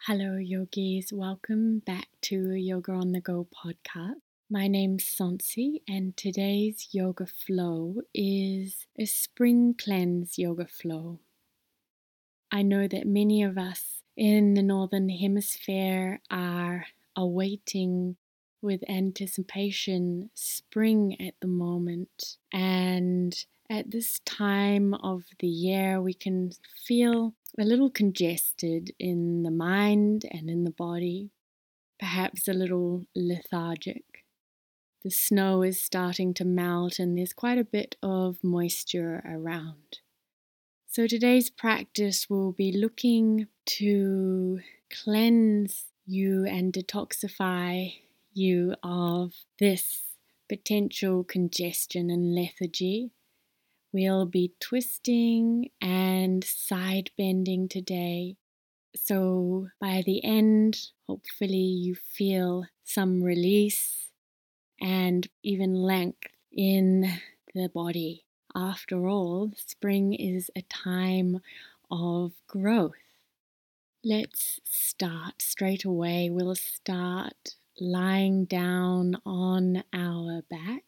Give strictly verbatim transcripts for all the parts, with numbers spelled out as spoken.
Hello, yogis. Welcome back to Yoga on the Go podcast. My name's Sonsi, and today's yoga flow is a spring cleanse yoga flow. I know that many of us in the Northern Hemisphere are awaiting with anticipation spring at the moment, and at this time of the year we can feel a little congested in the mind and in the body, perhaps a little lethargic. The snow is starting to melt and there's quite a bit of moisture around. So today's practice will be looking to cleanse you and detoxify you of this potential congestion and lethargy. We'll be twisting and side bending today. So by the end, hopefully you feel some release and even length in the body. After all, spring is a time of growth. Let's start straight away. We'll start lying down on our backs.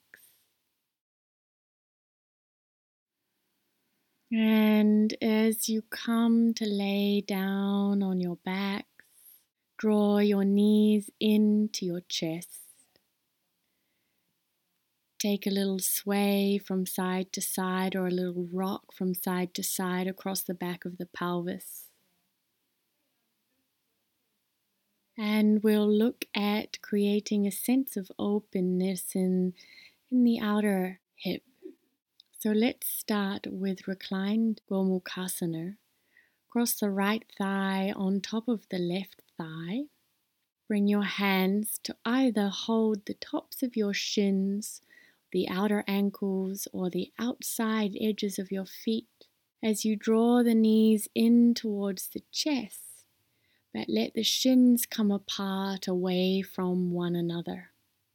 And as you come to lay down on your backs, draw your knees into your chest. Take a little sway from side to side or a little rock from side to side across the back of the pelvis. And we'll look at creating a sense of openness in, in the outer hip. So let's start with reclined Gomukhasana. Cross the right thigh on top of the left thigh. Bring your hands to either hold the tops of your shins, the outer ankles, or the outside edges of your feet as you draw the knees in towards the chest, but let the shins come apart away from one another.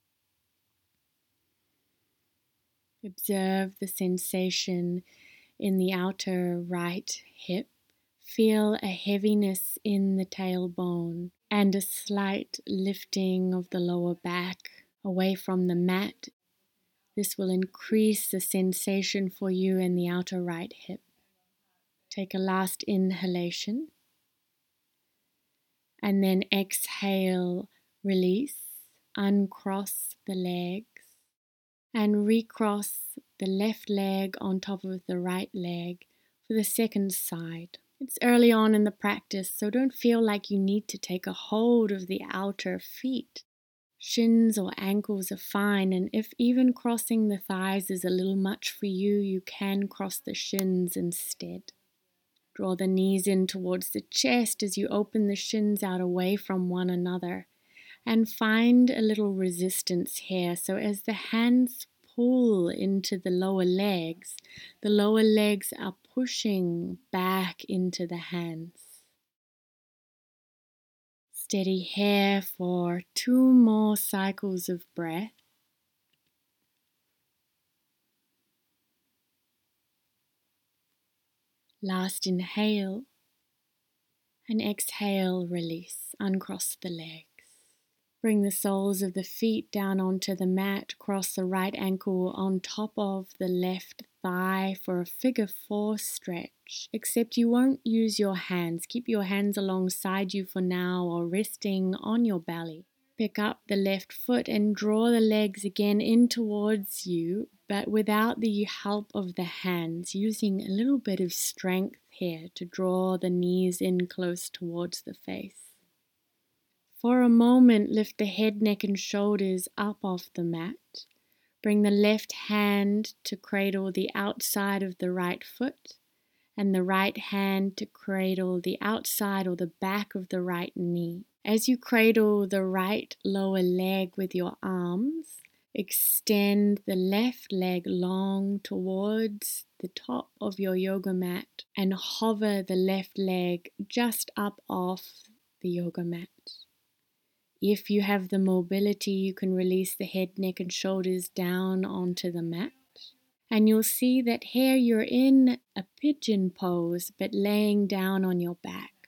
Observe the sensation in the outer right hip. Feel a heaviness in the tailbone and a slight lifting of the lower back away from the mat. This will increase the sensation for you in the outer right hip. Take a last inhalation and then exhale, release, uncross the legs and recross the left leg on top of the right leg for the second side. It's early on in the practice, so don't feel like you need to take a hold of the outer feet. Shins or ankles are fine, and if even crossing the thighs is a little much for you, you can cross the shins instead. Draw the knees in towards the chest as you open the shins out away from one another, and find a little resistance here. So as the hands pull into the lower legs, the lower legs are pushing back into the hands. Steady here for two more cycles of breath. Last inhale and exhale, release, uncross the legs. Bring the soles of the feet down onto the mat, cross the right ankle on top of the left thigh for a figure four stretch, except you won't use your hands. Keep your hands alongside you for now or resting on your belly. Pick up the left foot and draw the legs again in towards you, but without the help of the hands, using a little bit of strength here to draw the knees in close towards the face. For a moment, lift the head, neck, and shoulders up off the mat. Bring the left hand to cradle the outside of the right foot, and the right hand to cradle the outside or the back of the right knee. As you cradle the right lower leg with your arms, extend the left leg long towards the top of your yoga mat and hover the left leg just up off the yoga mat. If you have the mobility, you can release the head, neck, and shoulders down onto the mat. And you'll see that here you're in a pigeon pose, but laying down on your back.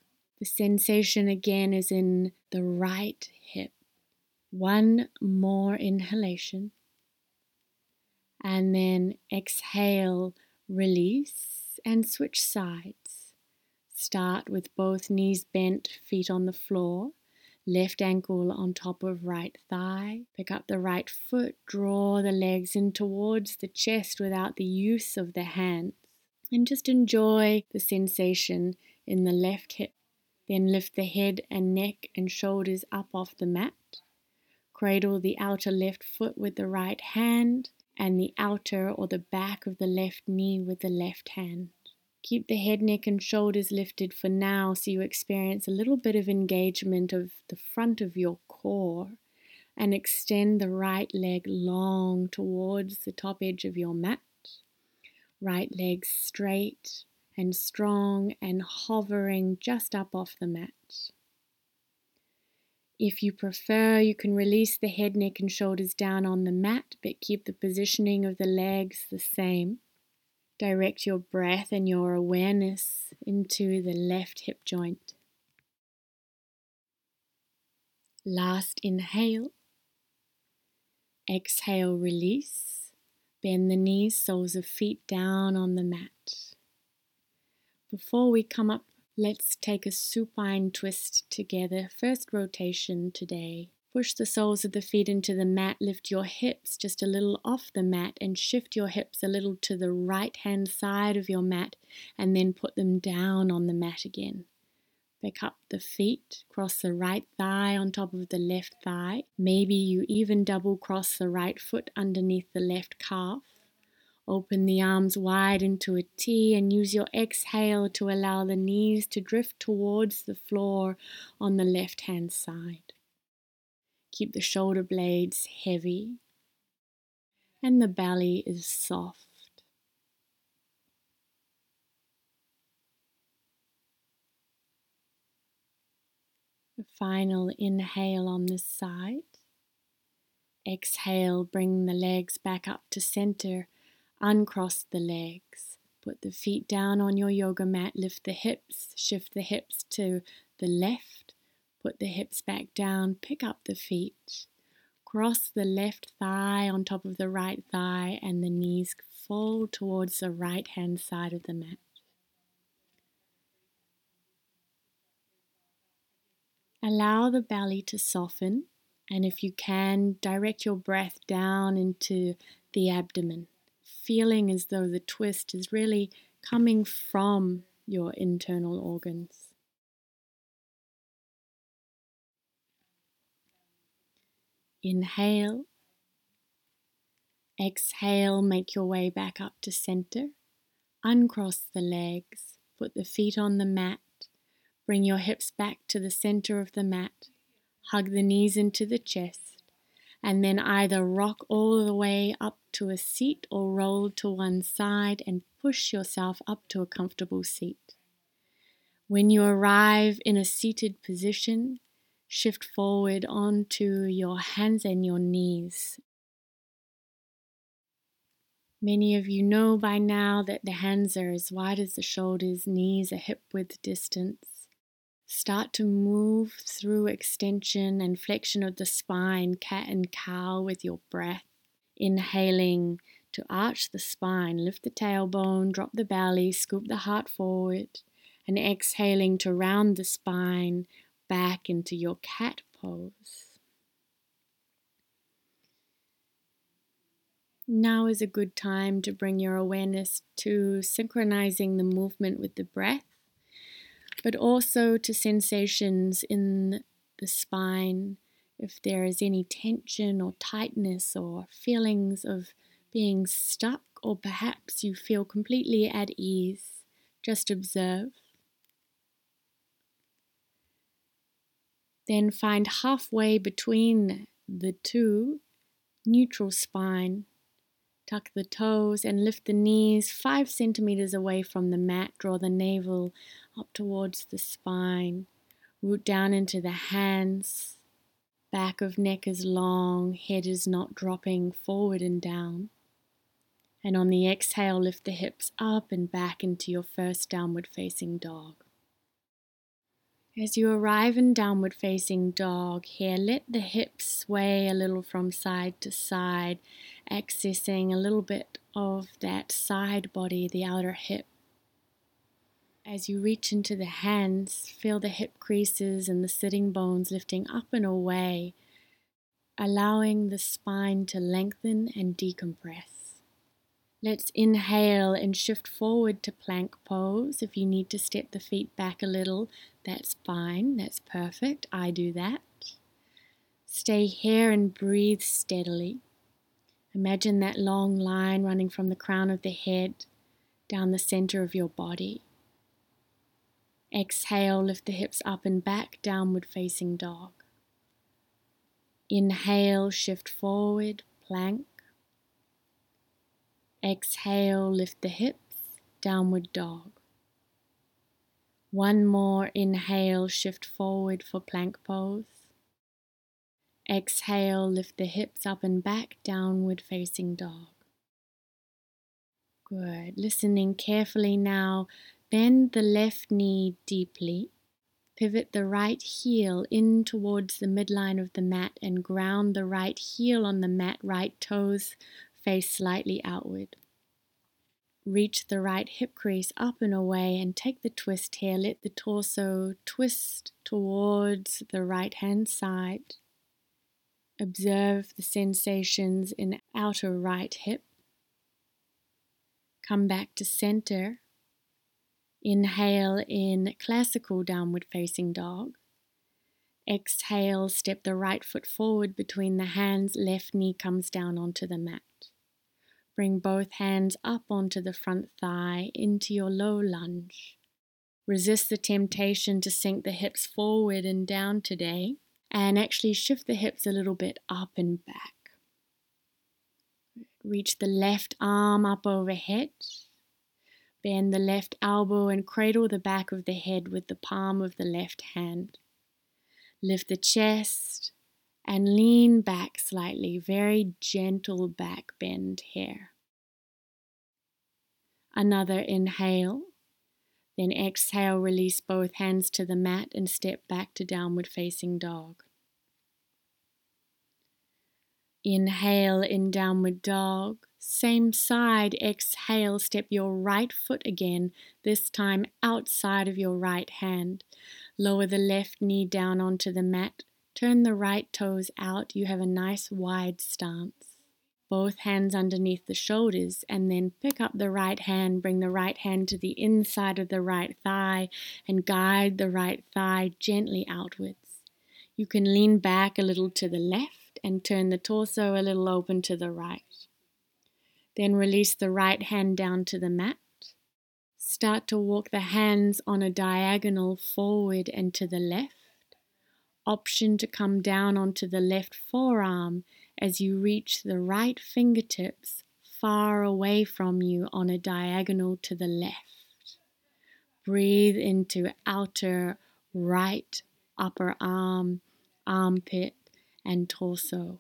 The sensation again is in the right hip. One more inhalation. And then exhale, release, and switch sides. Start with both knees bent, feet on the floor. Left ankle on top of right thigh. Pick up the right foot, draw the legs in towards the chest without the use of the hands. And just enjoy the sensation in the left hip. Then lift the head and neck and shoulders up off the mat. Cradle the outer left foot with the right hand and the outer or the back of the left knee with the left hand. Keep the head, neck, and shoulders lifted for now so you experience a little bit of engagement of the front of your core, and extend the right leg long towards the top edge of your mat. Right leg straight and strong and hovering just up off the mat. If you prefer, you can release the head, neck, and shoulders down on the mat, but keep the positioning of the legs the same. Direct your breath and your awareness into the left hip joint. Last inhale. Exhale, release. Bend the knees, soles of feet down on the mat. Before we come up, let's take a supine twist together. First rotation today. Push the soles of the feet into the mat, lift your hips just a little off the mat and shift your hips a little to the right hand side of your mat and then put them down on the mat again. Pick up the feet, cross the right thigh on top of the left thigh. Maybe you even double cross the right foot underneath the left calf. Open the arms wide into a T and use your exhale to allow the knees to drift towards the floor on the left hand side. Keep the shoulder blades heavy and the belly is soft. A final inhale on this side. Exhale, bring the legs back up to center. Uncross the legs. Put the feet down on your yoga mat. Lift the hips. Shift the hips to the left. Put the hips back down. Pick up the feet. Cross the left thigh on top of the right thigh and the knees fold towards the right hand side of the mat. Allow the belly to soften, and if you can, direct your breath down into the abdomen, feeling as though the twist is really coming from your internal organs. Inhale. Exhale, make your way back up to center. Uncross the legs, put the feet on the mat. Bring your hips back to the center of the mat. Hug the knees into the chest. And then either rock all the way up to a seat or roll to one side and push yourself up to a comfortable seat. When you arrive in a seated position, shift forward onto your hands and your knees. Many of you know by now that the hands are as wide as the shoulders, knees are hip width distance. Start to move through extension and flexion of the spine, cat and cow with your breath. Inhaling to arch the spine, lift the tailbone, drop the belly, scoop the heart forward. And exhaling to round the spine back into your cat pose. Now is a good time to bring your awareness to synchronizing the movement with the breath, but also to sensations in the spine. If there is any tension or tightness or feelings of being stuck, or perhaps you feel completely at ease, just observe. Then find halfway between the two, neutral spine. Tuck the toes and lift the knees five centimeters away from the mat. Draw the navel up towards the spine. Root down into the hands. Back of neck is long, head is not dropping forward and down. And on the exhale, lift the hips up and back into your first downward facing dog. As you arrive in downward facing dog here, let the hips sway a little from side to side, accessing a little bit of that side body, the outer hip. As you reach into the hands, feel the hip creases and the sitting bones lifting up and away, allowing the spine to lengthen and decompress. Let's inhale and shift forward to plank pose. If you need to step the feet back a little, that's fine, that's perfect. I do that. Stay here and breathe steadily. Imagine that long line running from the crown of the head down the center of your body. Exhale, lift the hips up and back, downward facing dog. Inhale, shift forward, plank. Exhale, lift the hips, downward dog. One more inhale, shift forward for plank pose. Exhale, lift the hips up and back, downward facing dog. Good. Listening carefully now, bend the left knee deeply. Pivot the right heel in towards the midline of the mat and ground the right heel on the mat, right toes face slightly outward. Reach the right hip crease up and away and take the twist here. Let the torso twist towards the right hand side. Observe the sensations in outer right hip. Come back to center. Inhale in classical downward facing dog. Exhale, step the right foot forward between the hands, left knee comes down onto the mat. Bring both hands up onto the front thigh into your low lunge. Resist the temptation to sink the hips forward and down today, and actually shift the hips a little bit up and back. Reach the left arm up overhead. Bend the left elbow and cradle the back of the head with the palm of the left hand. Lift the chest and lean back slightly, very gentle back bend here. Another inhale, then exhale, release both hands to the mat and step back to downward facing dog. Inhale in downward dog, same side, exhale, step your right foot again, this time outside of your right hand. Lower the left knee down onto the mat. Turn the right toes out. You have a nice wide stance. Both hands underneath the shoulders, and then pick up the right hand. Bring the right hand to the inside of the right thigh and guide the right thigh gently outwards. You can lean back a little to the left and turn the torso a little open to the right. Then release the right hand down to the mat. Start to walk the hands on a diagonal forward and to the left. Option to come down onto the left forearm as you reach the right fingertips far away from you on a diagonal to the left. Breathe into outer right upper arm, armpit, and torso.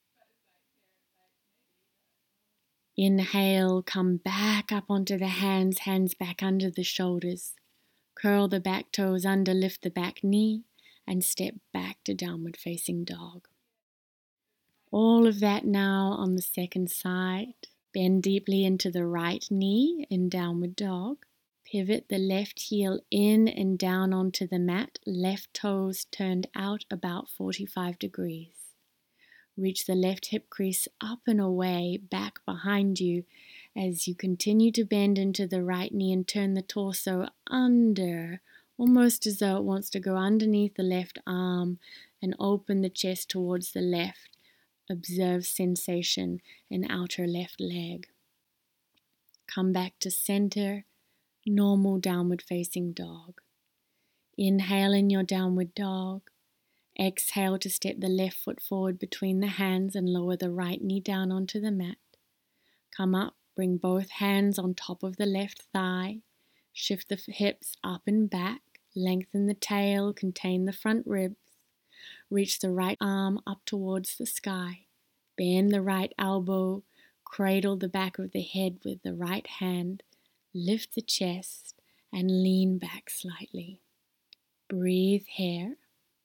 Inhale, come back up onto the hands, hands back under the shoulders. Curl the back toes under, lift the back knee, and step back to downward facing dog. All of that now on the second side. Bend deeply into the right knee in downward dog. Pivot the left heel in and down onto the mat, left toes turned out about forty-five degrees. Reach the left hip crease up and away, back behind you as you continue to bend into the right knee and turn the torso under, almost as though it wants to go underneath the left arm, and open the chest towards the left. Observe sensation in outer left leg. Come back to center, normal downward facing dog. Inhale in your downward dog. Exhale to step the left foot forward between the hands and lower the right knee down onto the mat. Come up, bring both hands on top of the left thigh. Shift the hips up and back. Lengthen the tail, contain the front ribs. Reach the right arm up towards the sky. Bend the right elbow. Cradle the back of the head with the right hand. Lift the chest and lean back slightly. Breathe here.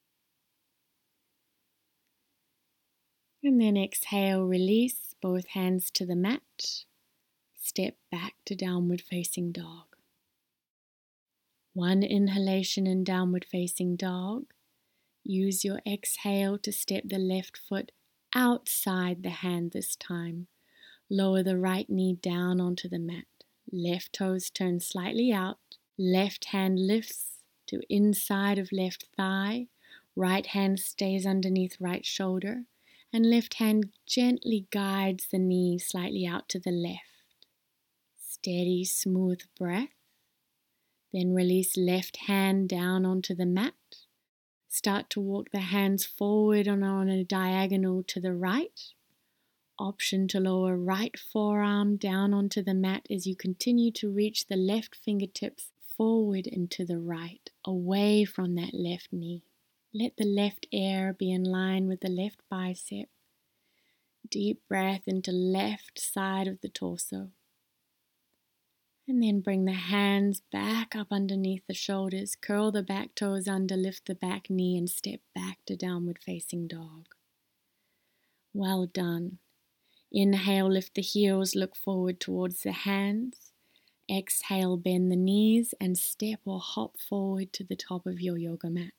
And then exhale, release both hands to the mat. Step back to downward facing dog. One inhalation in downward facing dog. Use your exhale to step the left foot outside the hand this time. Lower the right knee down onto the mat. Left toes turn slightly out. Left hand lifts to inside of left thigh. Right hand stays underneath right shoulder. And left hand gently guides the knee slightly out to the left. Steady, smooth breath. Then release left hand down onto the mat. Start to walk the hands forward on, on a diagonal to the right. Option to lower right forearm down onto the mat as you continue to reach the left fingertips forward and to the right, away from that left knee. Let the left ear be in line with the left bicep. Deep breath into left side of the torso. And then bring the hands back up underneath the shoulders. Curl the back toes under, lift the back knee and step back to downward facing dog. Well done. Inhale, lift the heels, look forward towards the hands. Exhale, bend the knees and step or hop forward to the top of your yoga mat.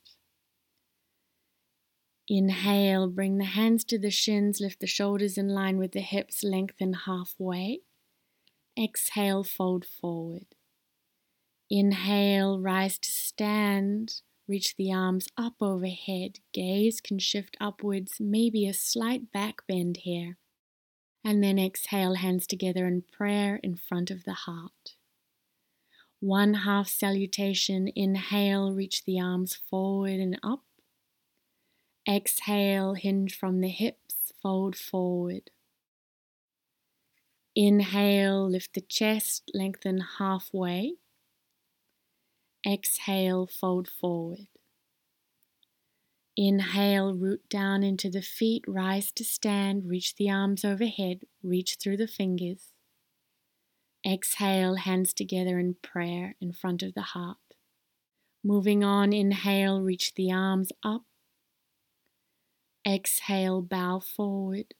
Inhale, bring the hands to the shins, lift the shoulders in line with the hips, lengthen halfway. Exhale, fold forward. Inhale, rise to stand, reach the arms up overhead. Gaze can shift upwards, maybe a slight back bend here. And then exhale, hands together in prayer in front of the heart. One half salutation. Inhale, reach the arms forward and up. Exhale, hinge from the hips, fold forward. Inhale, lift the chest, lengthen halfway. Exhale, fold forward. Inhale, root down into the feet, rise to stand, reach the arms overhead, reach through the fingers. Exhale, hands together in prayer in front of the heart. Moving on, inhale, reach the arms up. Exhale, bow forward.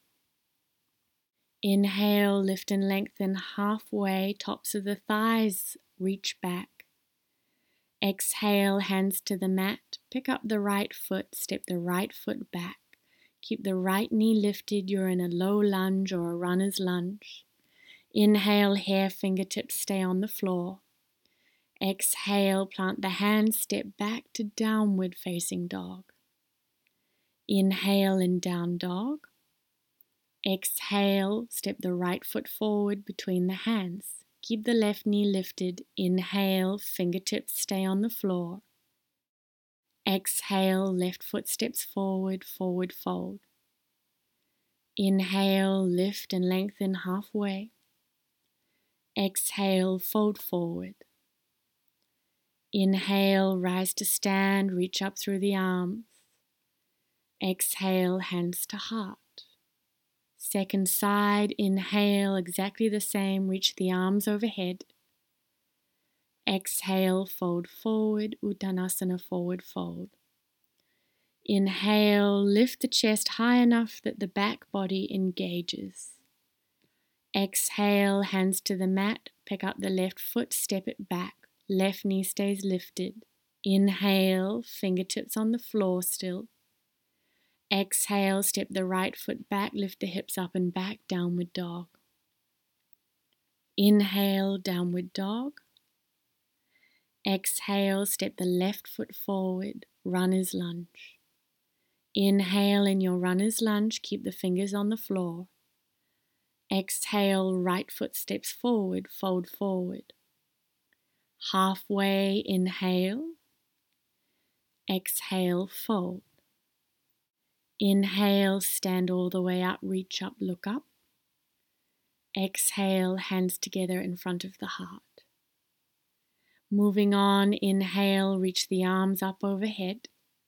Inhale, lift and lengthen halfway, tops of the thighs, reach back. Exhale, hands to the mat, pick up the right foot, step the right foot back. Keep the right knee lifted, you're in a low lunge or a runner's lunge. Inhale, here, fingertips stay on the floor. Exhale, plant the hands, step back to downward facing dog. Inhale in down dog. Exhale, step the right foot forward between the hands. Keep the left knee lifted. Inhale, fingertips stay on the floor. Exhale, left foot steps forward, forward fold. Inhale, lift and lengthen halfway. Exhale, fold forward. Inhale, rise to stand, reach up through the arms. Exhale, hands to heart. Second side, inhale, exactly the same, reach the arms overhead. Exhale, fold forward, Uttanasana, forward fold. Inhale, lift the chest high enough that the back body engages. Exhale, hands to the mat, pick up the left foot, step it back. Left knee stays lifted. Inhale, fingertips on the floor still. Exhale, step the right foot back, lift the hips up and back, downward dog. Inhale, downward dog. Exhale, step the left foot forward, runner's lunge. Inhale in your runner's lunge, keep the fingers on the floor. Exhale, right foot steps forward, fold forward. Halfway, inhale. Exhale, fold. Inhale, stand all the way up, reach up, look up. Exhale, hands together in front of the heart. Moving on, inhale, reach the arms up overhead.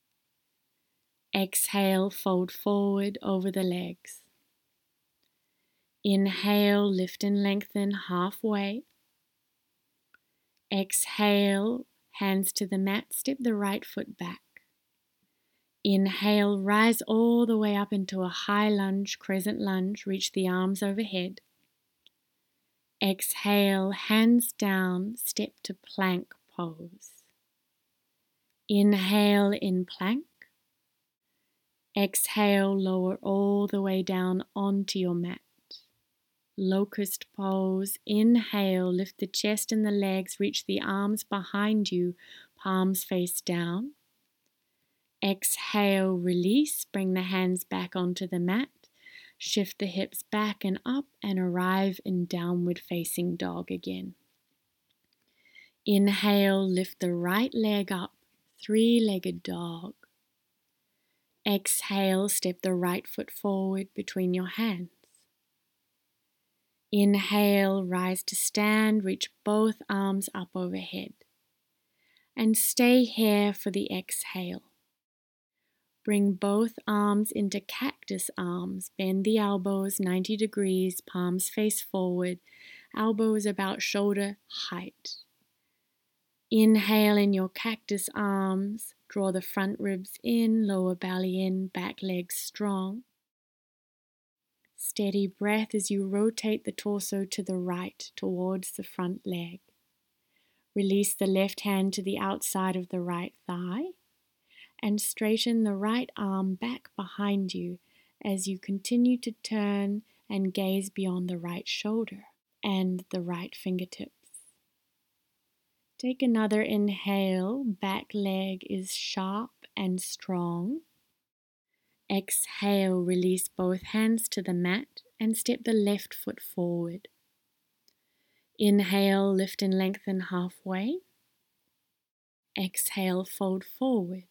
Exhale, fold forward over the legs. Inhale, lift and lengthen halfway. Exhale, hands to the mat, step the right foot back. Inhale, rise all the way up into a high lunge, crescent lunge, reach the arms overhead. Exhale, hands down, step to plank pose. Inhale in plank. Exhale, lower all the way down onto your mat. Locust pose. Inhale, lift the chest and the legs, reach the arms behind you, palms face down. Exhale, release, bring the hands back onto the mat. Shift the hips back and up and arrive in downward facing dog again. Inhale, lift the right leg up, three-legged dog. Exhale, step the right foot forward between your hands. Inhale, rise to stand, reach both arms up overhead. And stay here for the exhale. Bring both arms into cactus arms. Bend the elbows ninety degrees, palms face forward, elbows about shoulder height. Inhale in your cactus arms. Draw the front ribs in, lower belly in, back legs strong. Steady breath as you rotate the torso to the right towards the front leg. Release the left hand to the outside of the right thigh and straighten the right arm back behind you as you continue to turn and gaze beyond the right shoulder and the right fingertips. Take another inhale, back leg is sharp and strong. Exhale, release both hands to the mat and step the left foot forward. Inhale, lift and lengthen halfway. Exhale, fold forward.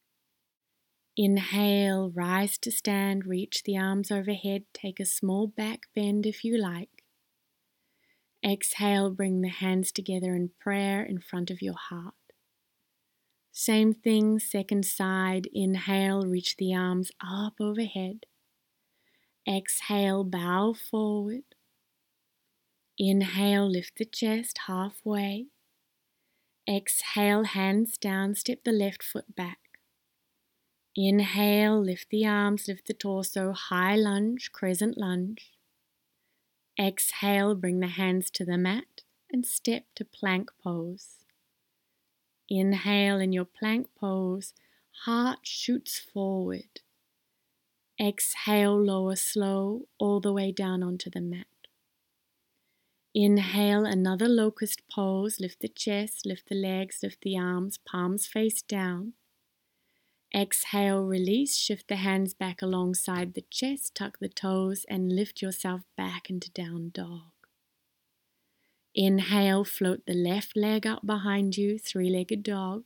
Inhale, rise to stand, reach the arms overhead, take a small back bend if you like. Exhale, bring the hands together in prayer in front of your heart. Same thing, second side. Inhale, reach the arms up overhead. Exhale, bow forward. Inhale, lift the chest halfway. Exhale, hands down, step the left foot back. Inhale, lift the arms, lift the torso, high lunge, crescent lunge. Exhale, bring the hands to the mat and step to plank pose. Inhale in your plank pose, heart shoots forward. Exhale, lower slow, all the way down onto the mat. Inhale, another locust pose, lift the chest, lift the legs, lift the arms, palms face down. Exhale, release, shift the hands back alongside the chest, tuck the toes and lift yourself back into down dog. Inhale, float the left leg up behind you, three-legged dog.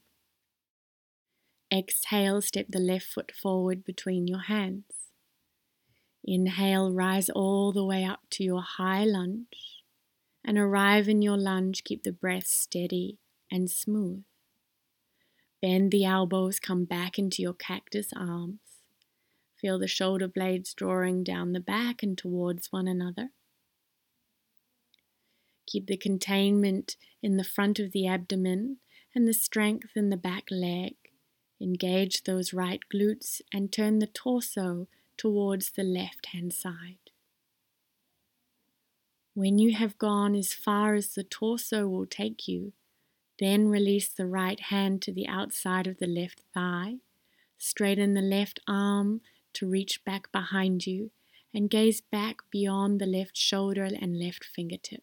Exhale, step the left foot forward between your hands. Inhale, rise all the way up to your high lunge and arrive in your lunge. Keep the breath steady and smooth. Bend the elbows, come back into your cactus arms. Feel the shoulder blades drawing down the back and towards one another. Keep the containment in the front of the abdomen and the strength in the back leg. Engage those right glutes and turn the torso towards the left-hand side. When you have gone as far as the torso will take you, then release the right hand to the outside of the left thigh, straighten the left arm to reach back behind you, and gaze back beyond the left shoulder and left fingertips.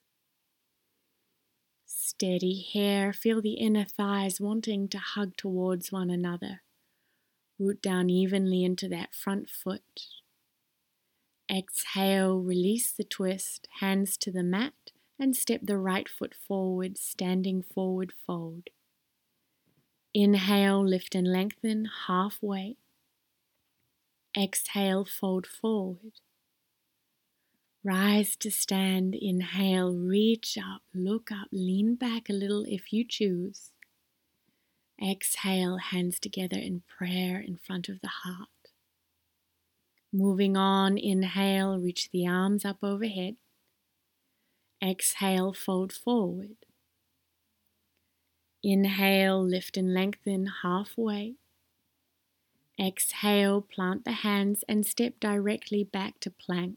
Steady here, feel the inner thighs wanting to hug towards one another. Root down evenly into that front foot. Exhale, release the twist, hands to the mat, and step the right foot forward, standing forward fold. Inhale, lift and lengthen halfway. Exhale, fold forward. Rise to stand, inhale, reach up, look up, lean back a little if you choose. Exhale, hands together in prayer in front of the heart. Moving on, inhale, reach the arms up overhead. Exhale, fold forward. Inhale, lift and lengthen halfway. Exhale, plant the hands and step directly back to plank.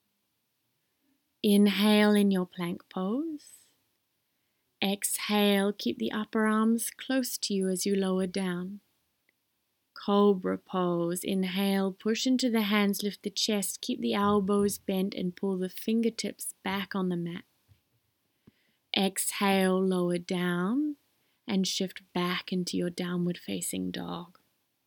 Inhale in your plank pose. Exhale, keep the upper arms close to you as you lower down. Cobra pose. Inhale, push into the hands, lift the chest, keep the elbows bent and pull the fingertips back on the mat. Exhale, lower down and shift back into your downward facing dog.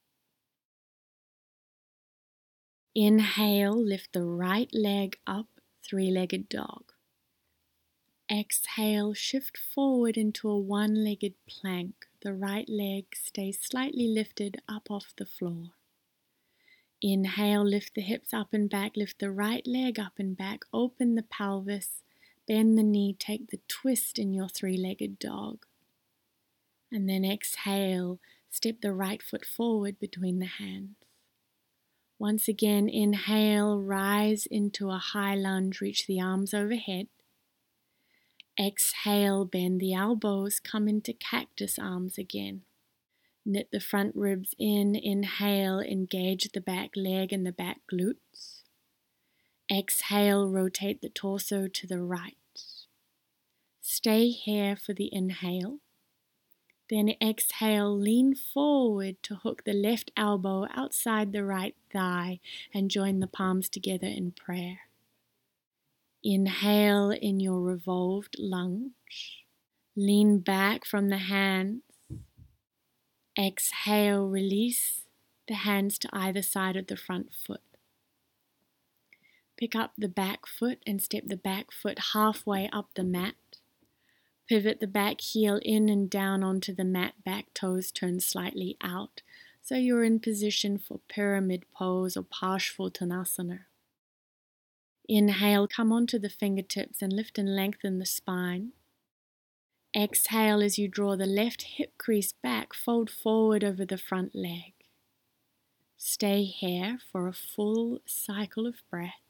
Inhale, lift the right leg up, three-legged dog. Exhale, shift forward into a one-legged plank. The right leg stays slightly lifted up off the floor. Inhale, lift the hips up and back, lift the right leg up and back, open the pelvis, bend the knee, take the twist in your three-legged dog. And then exhale, step the right foot forward between the hands. Once again, inhale, rise into a high lunge, reach the arms overhead. Exhale, bend the elbows, come into cactus arms again. Knit the front ribs in, inhale, engage the back leg and the back glutes. Exhale, rotate the torso to the right. Stay here for the inhale. Then exhale, lean forward to hook the left elbow outside the right thigh and join the palms together in prayer. Inhale in your revolved lunge. Lean back from the hands. Exhale, release the hands to either side of the front foot. Pick up the back foot and step the back foot halfway up the mat. Pivot the back heel in and down onto the mat, back toes turn slightly out, so you're in position for pyramid pose or Parshvottanasana. Inhale, come onto the fingertips and lift and lengthen the spine. Exhale as you draw the left hip crease back, fold forward over the front leg. Stay here for a full cycle of breath.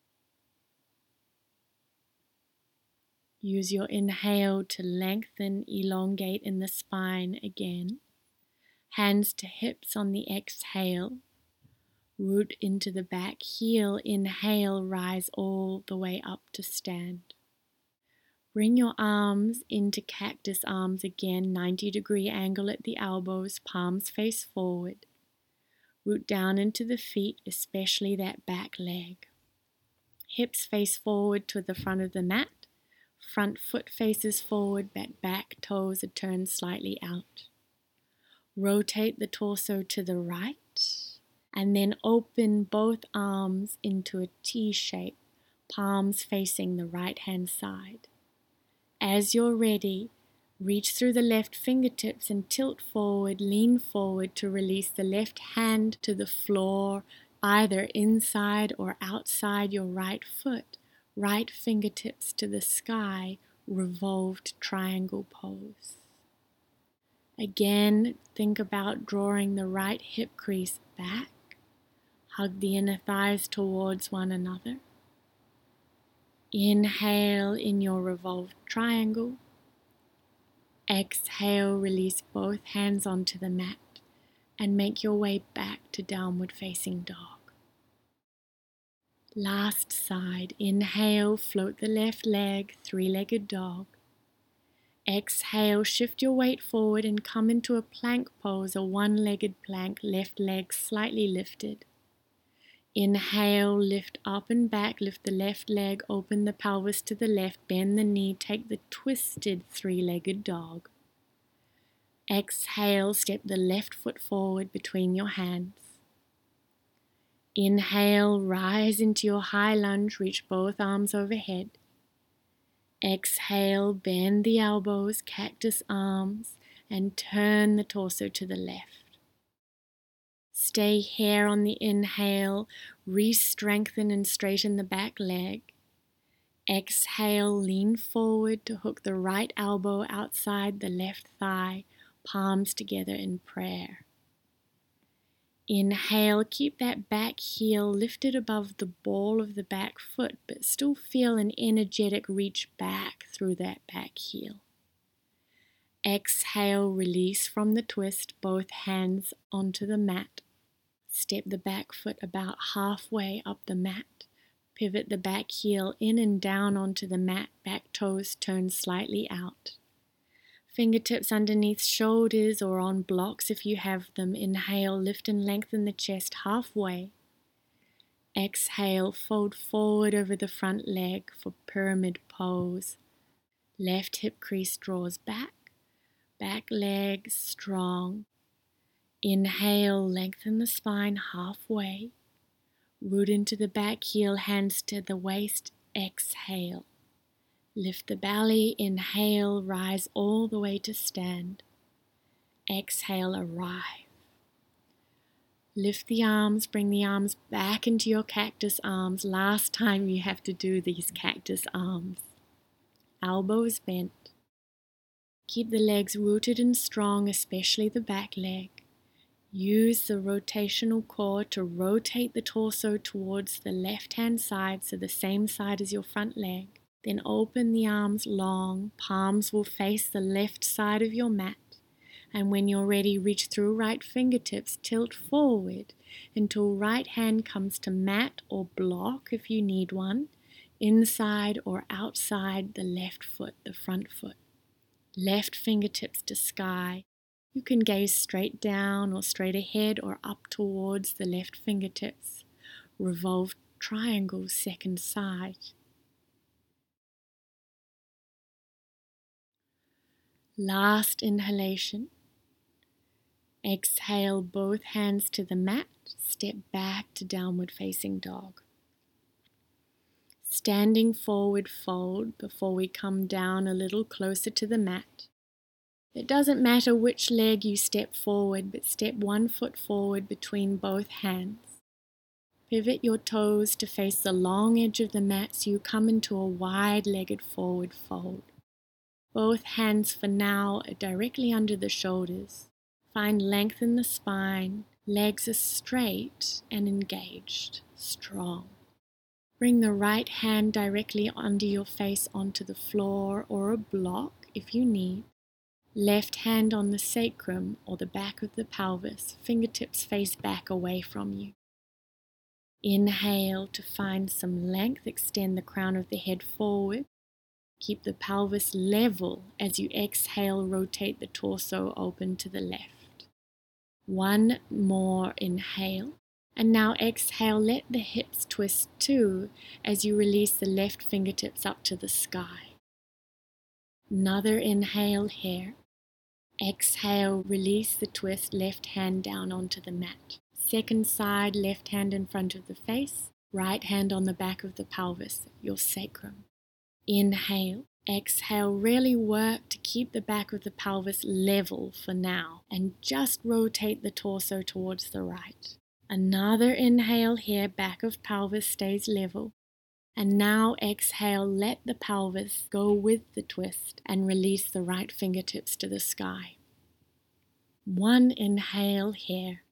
Use your inhale to lengthen, elongate in the spine again. Hands to hips on the exhale. Root into the back heel. Inhale, rise all the way up to stand. Bring your arms into cactus arms again, ninety degree angle at the elbows, palms face forward. Root down into the feet, especially that back leg. Hips face forward to the front of the mat. Front foot faces forward, but back toes are turned slightly out. Rotate the torso to the right, and then open both arms into a T shape, palms facing the right hand side. As you're ready, reach through the left fingertips and tilt forward, lean forward to release the left hand to the floor, either inside or outside your right foot. Right fingertips to the sky, revolved triangle pose. Again, think about drawing the right hip crease back. Hug the inner thighs towards one another. Inhale in your revolved triangle. Exhale, release both hands onto the mat and make your way back to downward facing dog. Last side, inhale, float the left leg, three-legged dog. Exhale, shift your weight forward and come into a plank pose, a one-legged plank, left leg slightly lifted. Inhale, lift up and back, lift the left leg, open the pelvis to the left, bend the knee, take the twisted three-legged dog. Exhale, step the left foot forward between your hands. Inhale, rise into your high lunge, reach both arms overhead. Exhale, bend the elbows, cactus arms, and turn the torso to the left. Stay here on the inhale, re-strengthen and straighten the back leg. Exhale, lean forward to hook the right elbow outside the left thigh, palms together in prayer. Inhale, keep that back heel lifted above the ball of the back foot, but still feel an energetic reach back through that back heel. Exhale, release from the twist, both hands onto the mat. Step the back foot about halfway up the mat. Pivot the back heel in and down onto the mat, back toes turned slightly out. Fingertips underneath shoulders or on blocks if you have them. Inhale, lift and lengthen the chest halfway. Exhale, fold forward over the front leg for pyramid pose. Left hip crease draws back, back leg strong. Inhale, lengthen the spine halfway. Root into the back heel, hands to the waist. Exhale. Lift the belly, inhale, rise all the way to stand. Exhale, arrive. Lift the arms, bring the arms back into your cactus arms. Last time you have to do these cactus arms. Elbows bent. Keep the legs rooted and strong, especially the back leg. Use the rotational core to rotate the torso towards the left-hand side, so the same side as your front leg. Then open the arms long, palms will face the left side of your mat. And when you're ready, reach through right fingertips, tilt forward until right hand comes to mat or block if you need one, inside or outside the left foot, the front foot. Left fingertips to sky. You can gaze straight down or straight ahead or up towards the left fingertips. Revolve triangle second side. Last inhalation. Exhale, both hands to the mat. Step back to downward facing dog. Standing forward fold before we come down a little closer to the mat. It doesn't matter which leg you step forward, but step one foot forward between both hands. Pivot your toes to face the long edge of the mat so you come into a wide-legged forward fold. Both hands for now are directly under the shoulders. Find length in the spine. Legs are straight and engaged, strong. Bring the right hand directly under your face onto the floor or a block if you need. Left hand on the sacrum or the back of the pelvis, fingertips face back away from you. Inhale to find some length, extend the crown of the head forward. Keep the pelvis level as you exhale, rotate the torso open to the left. One more inhale, and now exhale, let the hips twist too as you release the left fingertips up to the sky. Another inhale here. Exhale, release the twist, left hand down onto the mat. Second side, left hand in front of the face, right hand on the back of the pelvis, your sacrum. Inhale, exhale, really work to keep the back of the pelvis level for now and just rotate the torso towards the right. Another inhale here, back of pelvis stays level. And now exhale, let the pelvis go with the twist and release the right fingertips to the sky. One inhale here.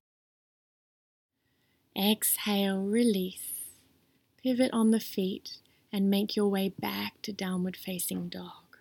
Exhale, release. Pivot on the feet and make your way back to downward facing dog.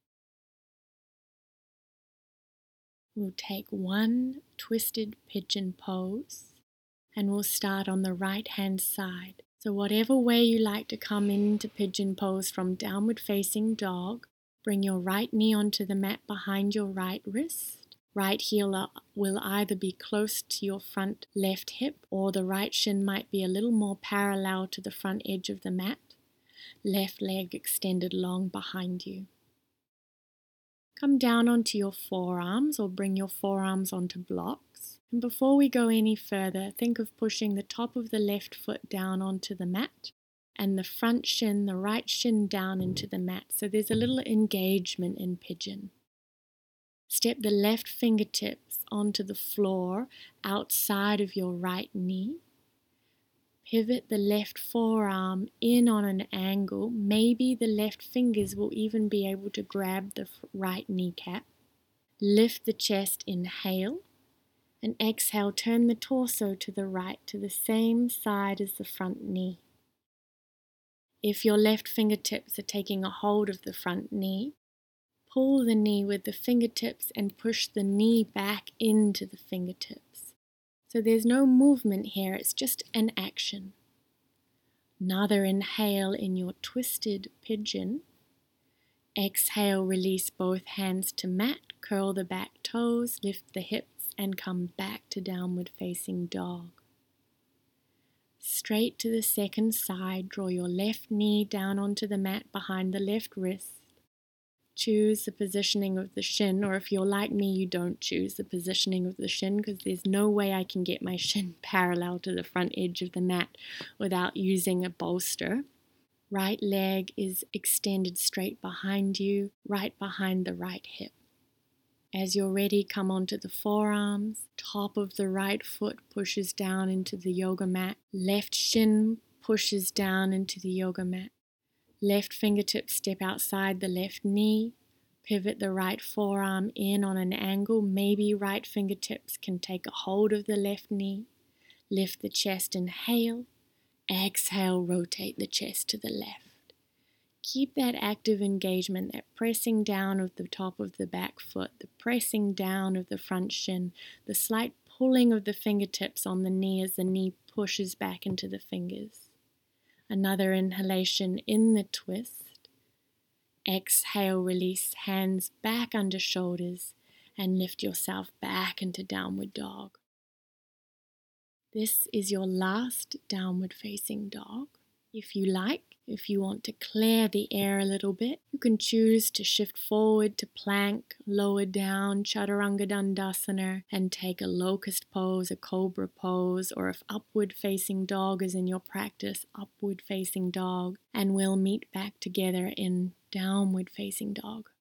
We'll take one twisted pigeon pose and we'll start on the right hand side. So whatever way you like to come into pigeon pose from downward facing dog, bring your right knee onto the mat behind your right wrist. Right heel will either be close to your front left hip or the right shin might be a little more parallel to the front edge of the mat. Left leg extended long behind you. Come down onto your forearms or bring your forearms onto blocks. And before we go any further, think of pushing the top of the left foot down onto the mat and the front shin, the right shin down into the mat. So there's a little engagement in pigeon. Step the left fingertips onto the floor outside of your right knee. Pivot the left forearm in on an angle. Maybe the left fingers will even be able to grab the right kneecap. Lift the chest, inhale. And exhale, turn the torso to the right, to the same side as the front knee. If your left fingertips are taking a hold of the front knee, Pull the knee with the fingertips and push the knee back into the fingertips. So there's no movement here, it's just an action. Another inhale in your twisted pigeon. Exhale, release both hands to mat, curl the back toes, lift the hips, and come back to downward facing dog. Straight to the second side, draw your left knee down onto the mat behind the left wrist. Choose the positioning of the shin, or if you're like me, you don't choose the positioning of the shin because there's no way I can get my shin parallel to the front edge of the mat without using a bolster. Right leg is extended straight behind you, right behind the right hip. As you're ready, come onto the forearms. Top of the right foot pushes down into the yoga mat. Left shin pushes down into the yoga mat. Left fingertips step outside the left knee. Pivot the right forearm in on an angle. Maybe right fingertips can take a hold of the left knee. Lift the chest, inhale. Exhale, rotate the chest to the left. Keep that active engagement, that pressing down of the top of the back foot, the pressing down of the front shin, the slight pulling of the fingertips on the knee as the knee pushes back into the fingers. Another inhalation in the twist. Exhale, release hands back under shoulders and lift yourself back into downward dog. This is your last downward facing dog. If you like, if you want to clear the air a little bit, you can choose to shift forward to plank, lower down, Chaturanga Dandasana, and take a locust pose, a cobra pose, or if upward facing dog is in your practice, upward facing dog, and we'll meet back together in downward facing dog.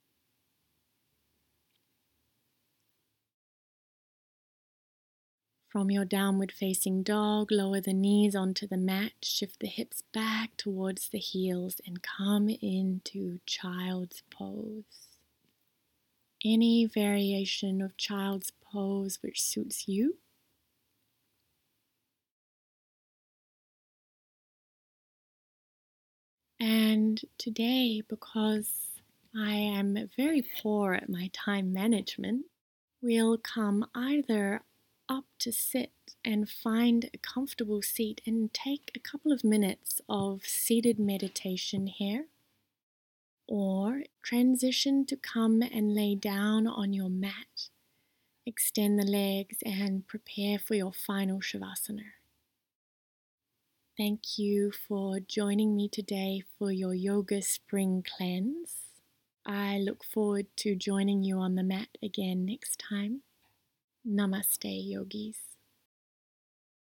From your downward facing dog, lower the knees onto the mat, shift the hips back towards the heels, and come into child's pose. Any variation of child's pose which suits you. And today, because I am very poor at my time management, we'll come either up to sit and find a comfortable seat and take a couple of minutes of seated meditation here, or transition to come and lay down on your mat, extend the legs and prepare for your final Shavasana. Thank you for joining me today for your yoga spring cleanse. I look forward to joining you on the mat again next time. Namaste, yogis.